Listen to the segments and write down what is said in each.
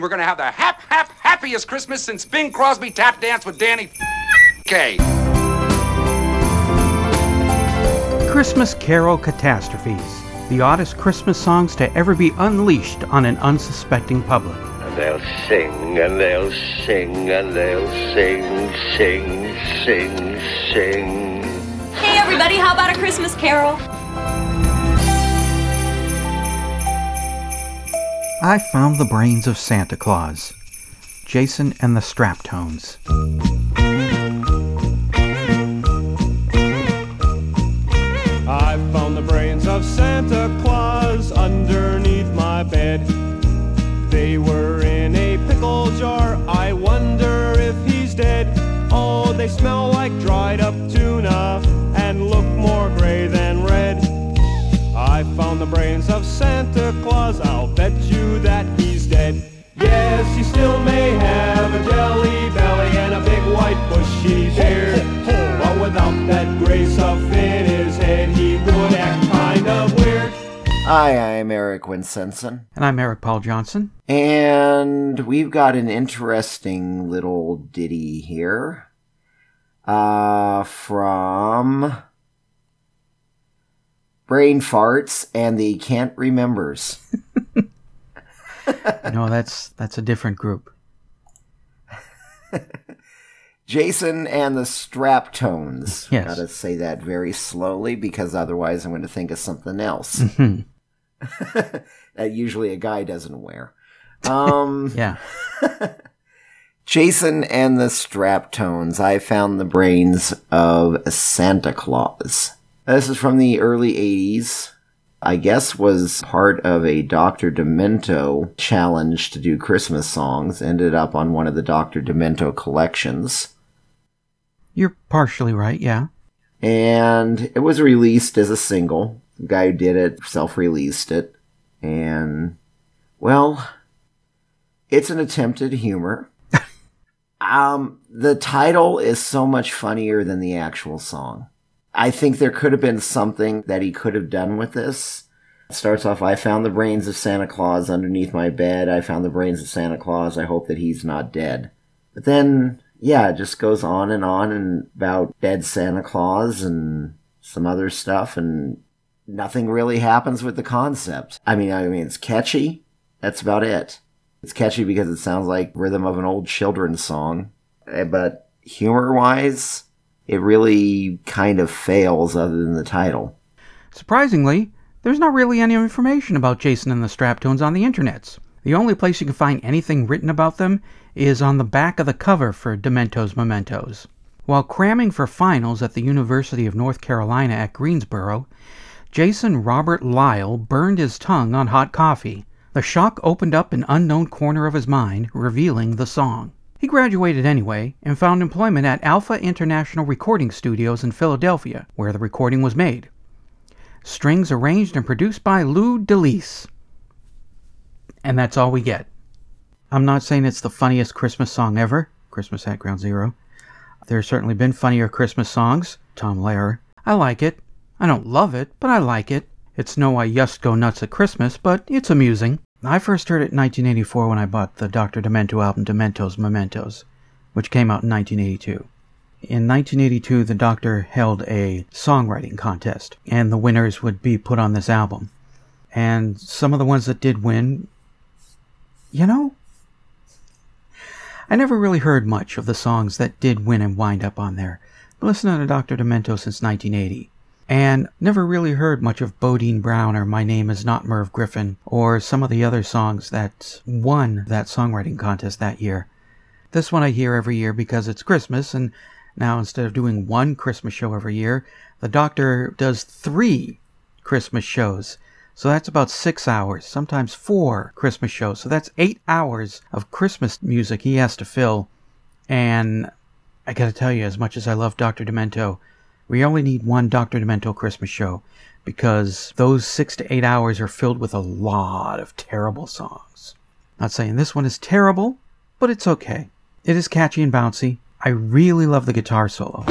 We're gonna have the happiest Christmas since Bing Crosby tap danced with Danny Kaye. Christmas Carol Catastrophes, the oddest Christmas songs to ever be unleashed on an unsuspecting public. And they'll sing, and they'll sing, and they'll sing, sing, sing, sing. Hey everybody, how about a Christmas Carol? I Found the Brains of Santa Claus, Jason and the Straptones. I found the brains of Santa Claus underneath my bed. They were in a pickle jar, I wonder if he's dead. Oh, they smell like dried up tuna and look more gray than red. I found the brains of Santa Claus, I'll bet you that he's dead. Yes, he still may have a jelly belly and a big white bushy beard, but without that gray stuff in his head, he would act kind of weird. Hi, I'm Eric Winsenson. And I'm Eric Paul Johnson. And we've got an interesting little ditty here from Brain Farts and the Can't Remembers. No, that's a different group. Jason and the Straptones. Yes. Gotta say that very slowly because otherwise I'm going to think of something else. Mm-hmm. That usually a guy doesn't wear. Yeah. Jason and the Straptones. I Found the Brains of Santa Claus. This is from the early 80s. I guess was part of a Dr. Demento challenge to do Christmas songs. Ended up on one of the Dr. Demento collections. You're partially right, yeah. And it was released as a single. The guy who did it self-released it. And, well, it's an attempt at humor. The title is so much funnier than the actual song. I think there could have been something that he could have done with this. It starts off, I found the brains of Santa Claus underneath my bed. I found the brains of Santa Claus. I hope that he's not dead. But then, yeah, it just goes on and about dead Santa Claus and some other stuff, and nothing really happens with the concept. I mean, it's catchy. That's about it. It's catchy because it sounds like rhythm of an old children's song. But humor-wise, it really kind of fails other than the title. Surprisingly, there's not really any information about Jason and the Straptones on the internets. The only place you can find anything written about them is on the back of the cover for Demento's Mementos. While cramming for finals at the University of North Carolina at Greensboro, Jason Robert Lyle burned his tongue on hot coffee. The shock opened up an unknown corner of his mind, revealing the song. He graduated anyway, and found employment at Alpha International Recording Studios in Philadelphia, where the recording was made. Strings arranged and produced by Lou DeLise. And that's all we get. I'm not saying it's the funniest Christmas song ever, Christmas at Ground Zero. There's certainly been funnier Christmas songs, Tom Lehrer. I like it. I don't love it, but I like it. It's no I Just Go Nuts at Christmas, but it's amusing. I first heard it in 1984 when I bought the Dr. Demento album Demento's Mementos, which came out in 1982. In 1982, the Doctor held a songwriting contest, and the winners would be put on this album. And some of the ones that did win, I never really heard much of the songs that did win and wind up on there. But listening to Dr. Demento since 1980. And never really heard much of Bodine Brown or My Name Is Not Merv Griffin or some of the other songs that won that songwriting contest that year. This one I hear every year because it's Christmas, and now instead of doing one Christmas show every year, the Doctor does 3 Christmas shows. So that's about 6 hours, sometimes 4 Christmas shows. So that's 8 hours of Christmas music he has to fill. And I gotta tell you, as much as I love Dr. Demento, we only need one Dr. Demento Christmas show because those 6 to 8 hours are filled with a lot of terrible songs. Not saying this one is terrible, but it's okay. It is catchy and bouncy. I really love the guitar solo.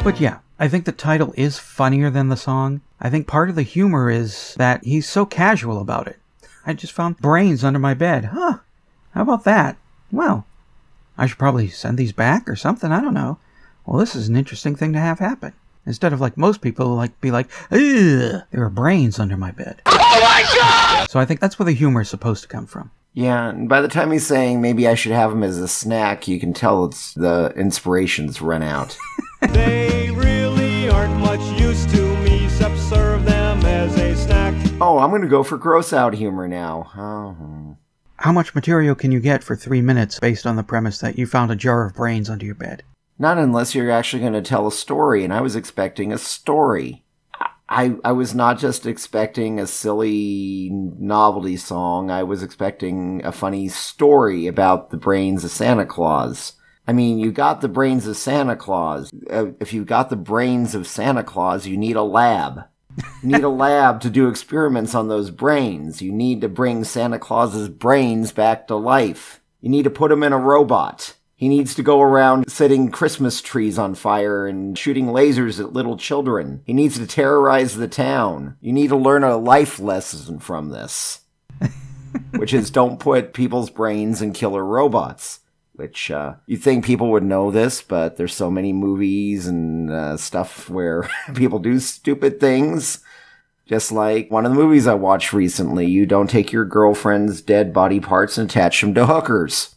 But yeah, I think the title is funnier than the song. I think part of the humor is that he's so casual about it. I just found brains under my bed. Huh. How about that? Well, I should probably send these back or something. I don't know. Well, this is an interesting thing to have happen. Instead of like most people be like, ugh, there are brains under my bed. Oh my God! So I think that's where the humor is supposed to come from. Yeah, and by the time he's saying maybe I should have him as a snack, you can tell it's the inspiration's run out. They really aren't much use to me, except serve them as a snack. Oh, I'm going to go for gross out humor now. Oh. How much material can you get for 3 minutes based on the premise that you found a jar of brains under your bed? Not unless you're actually going to tell a story, and I was expecting a story. I was not just expecting a silly novelty song. I was expecting a funny story about the brains of Santa Claus. I mean, you got the brains of Santa Claus. If you got the brains of Santa Claus, you need a lab. You need a lab to do experiments on those brains. You need to bring Santa Claus's brains back to life. You need to put him in a robot. He needs to go around setting Christmas trees on fire and shooting lasers at little children. He needs to terrorize the town. You need to learn a life lesson from this. Which is don't put people's brains in killer robots. Which, you'd think people would know this, but there's so many movies and stuff where people do stupid things. Just like one of the movies I watched recently, you don't take your girlfriend's dead body parts and attach them to hookers.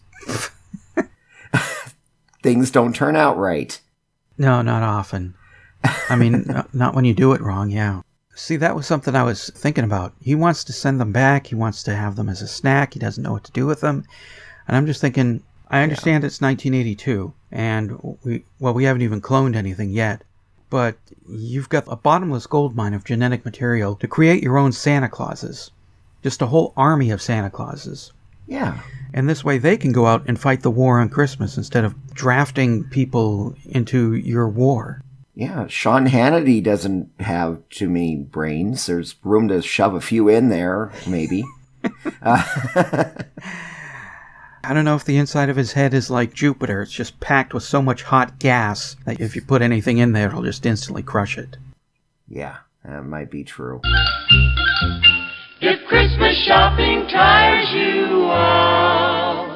Things don't turn out right. No, not often. I mean, not when you do it wrong, yeah. See, that was something I was thinking about. He wants to send them back. He wants to have them as a snack. He doesn't know what to do with them. And I'm just thinking, I understand it's 1982, and we haven't even cloned anything yet. But you've got a bottomless goldmine of genetic material to create your own Santa Clauses. Just a whole army of Santa Clauses. Yeah. And this way they can go out and fight the war on Christmas instead of drafting people into your war. Yeah, Sean Hannity doesn't have too many brains. There's room to shove a few in there, maybe. I don't know if the inside of his head is like Jupiter. It's just packed with so much hot gas that if you put anything in there, it'll just instantly crush it. Yeah, that might be true. If Christmas shopping tires you out,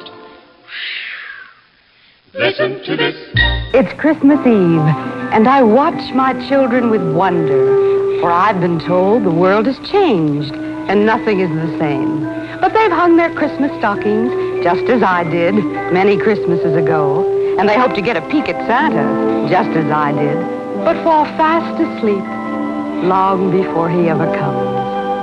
listen to this. It's Christmas Eve, and I watch my children with wonder, for I've been told the world has changed, and nothing is the same. But they've hung their Christmas stockings, just as I did many Christmases ago, and they hope to get a peek at Santa, just as I did, but fall fast asleep long before he ever comes.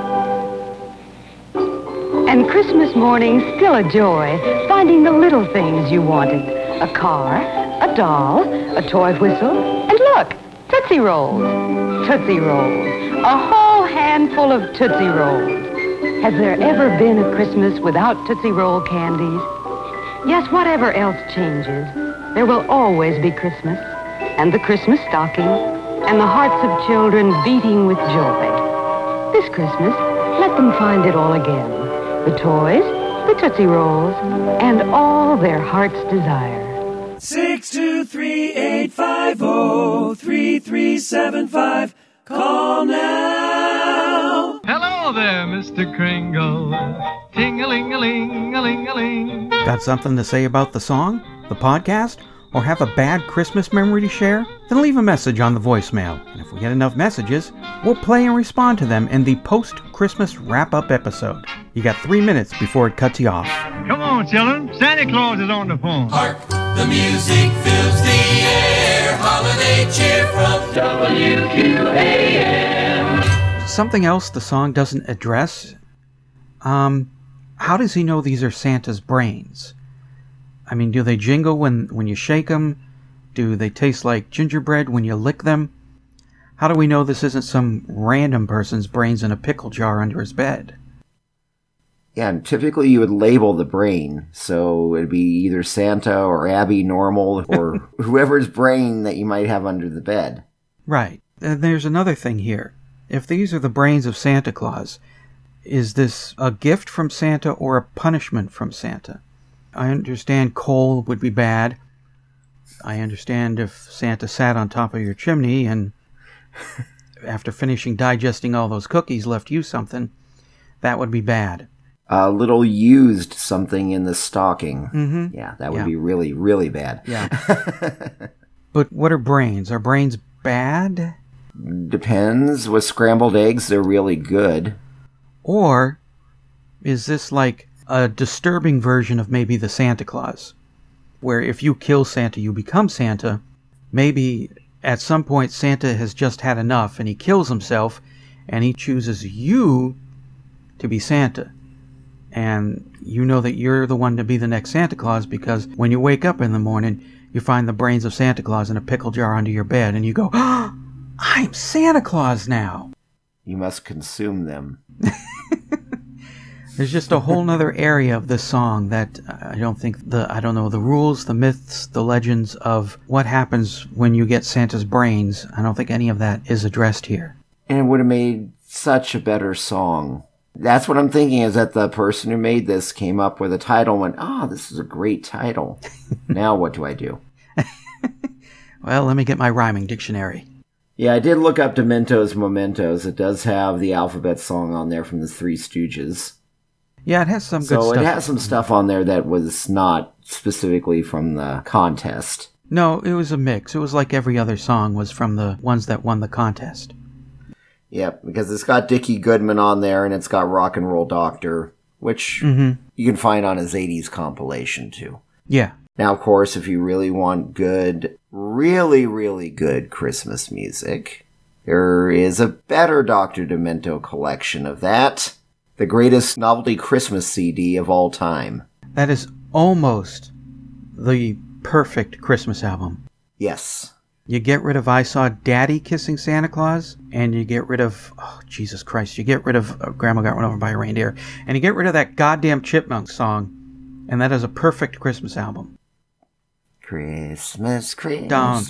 And Christmas morning's still a joy, finding the little things you wanted. A car, a doll, a toy whistle, and look, Tootsie Rolls. Tootsie Rolls. A whole handful of Tootsie Rolls. Has there ever been a Christmas without Tootsie Roll candies? Yes, whatever else changes, there will always be Christmas, and the Christmas stocking, and the hearts of children beating with joy. This Christmas, let them find it all again. The toys, the Tootsie Rolls, and all their heart's desire. 623-850-3375. Call now. Hello there, Mr. Kringle. Ting-a-ling-a-ling-a-ling-a-ling. Got something to say about the song, the podcast, or have a bad Christmas memory to share? Then leave a message on the voicemail. And if we get enough messages, we'll play and respond to them in the post-Christmas wrap-up episode. You got 3 minutes before it cuts you off. Come on, children. Santa Claus is on the phone. Hark, the music fills the air. Holiday cheer from WQAM. Something else the song doesn't address. How does he know these are Santa's brains? I mean, do they jingle when you shake them? Do they taste like gingerbread when you lick them? How do we know this isn't some random person's brains in a pickle jar under his bed? Yeah, and typically you would label the brain, so it'd be either Santa or Abby Normal or whoever's brain that you might have under the bed. Right. And there's another thing here. If these are the brains of Santa Claus, is this a gift from Santa or a punishment from Santa? I understand coal would be bad, I understand if Santa sat on top of your chimney and after finishing digesting all those cookies left you something, that would be bad. A little used something in the stocking. Mm-hmm. Yeah, that would be really, really bad. Yeah. But what are brains? Are brains bad? Depends. With scrambled eggs, they're really good. Or is this like a disturbing version of maybe the Santa Claus? Where if you kill Santa, you become Santa. Maybe at some point Santa has just had enough and he kills himself and he chooses you to be Santa. And you know that you're the one to be the next Santa Claus because when you wake up in the morning, you find the brains of Santa Claus in a pickle jar under your bed and you go, oh, I'm Santa Claus now. You must consume them. There's just a whole nother area of this song that I don't think the rules, the myths, the legends of what happens when you get Santa's brains. I don't think any of that is addressed here. And it would have made such a better song. That's what I'm thinking, is that the person who made this came up with a title and went, oh, this is a great title. Now what do I do? Well, let me get my rhyming dictionary. Yeah, I did look up Dementos Mementos. It does have the alphabet song on there from the Three Stooges. Yeah, it has some good stuff. So it has some stuff on there that was not specifically from the contest. No, it was a mix. It was like every other song was from the ones that won the contest. Yep, because it's got Dickie Goodman on there, and it's got Rock and Roll Doctor, which you can find on his 80s compilation, too. Yeah. Now, of course, if you really want good, really, really good Christmas music, there is a better Dr. Demento collection of that. The greatest novelty Christmas CD of all time. That is almost the perfect Christmas album. Yes. You get rid of I Saw Daddy Kissing Santa Claus, and you get rid of, oh, Jesus Christ, you get rid of Grandma Got Run Over by a Reindeer, and you get rid of that goddamn Chipmunk song, and that is a perfect Christmas album. Christmas. Don't.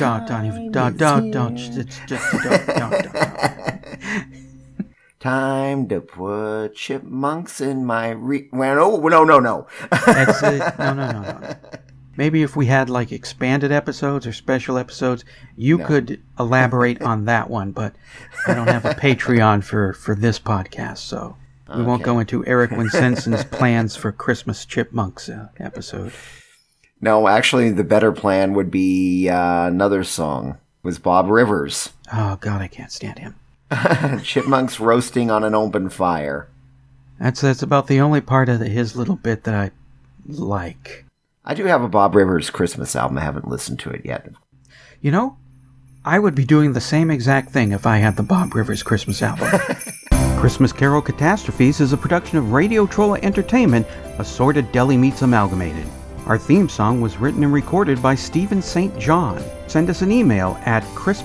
Time to put chipmunks in my well, no. That's it. No. Maybe if we had like expanded episodes or special episodes, you could elaborate on that one, but I don't have a Patreon for this podcast, so we won't go into Eric Winsenson's plans for Christmas Chipmunks episode. No, actually, the better plan would be another song. It was Bob Rivers. Oh, God, I can't stand him. Chipmunks roasting on an open fire. That's about the only part of his little bit that I like. I do have a Bob Rivers Christmas album. I haven't listened to it yet. You know, I would be doing the same exact thing if I had the Bob Rivers Christmas album. Christmas Carol Catastrophes is a production of Radio Trolla Entertainment, Assorted Deli Meats Amalgamated. Our theme song was written and recorded by Stephen St. John. Send us an email at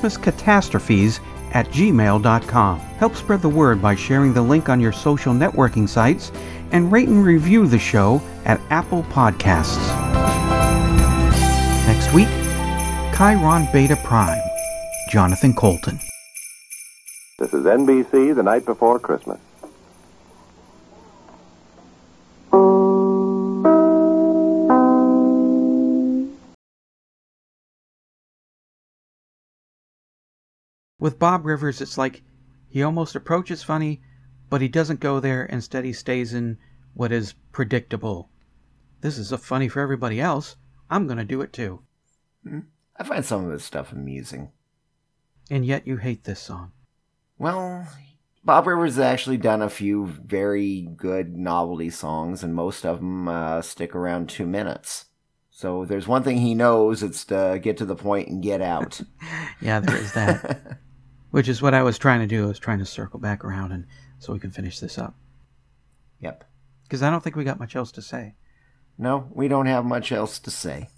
christmascatastrophes@gmail.com. Help spread the word by sharing the link on your social networking sites and rate and review the show at Apple Podcasts. Next week, Chiron Beta Prime, Jonathan Colton. This is NBC, The Night Before Christmas. With Bob Rivers, it's like he almost approaches funny, but he doesn't go there. Instead, he stays in what is predictable. This is funny for everybody else. I'm going to do it too. I find some of this stuff amusing. And yet you hate this song. Well, Bob Rivers has actually done a few very good novelty songs, and most of them stick around 2 minutes. So if there's one thing he knows, it's to get to the point and get out. Yeah, there is that. Which is what I was trying to do. I was trying to circle back around and so we can finish this up. Yep. Because I don't think we got much else to say. No, we don't have much else to say.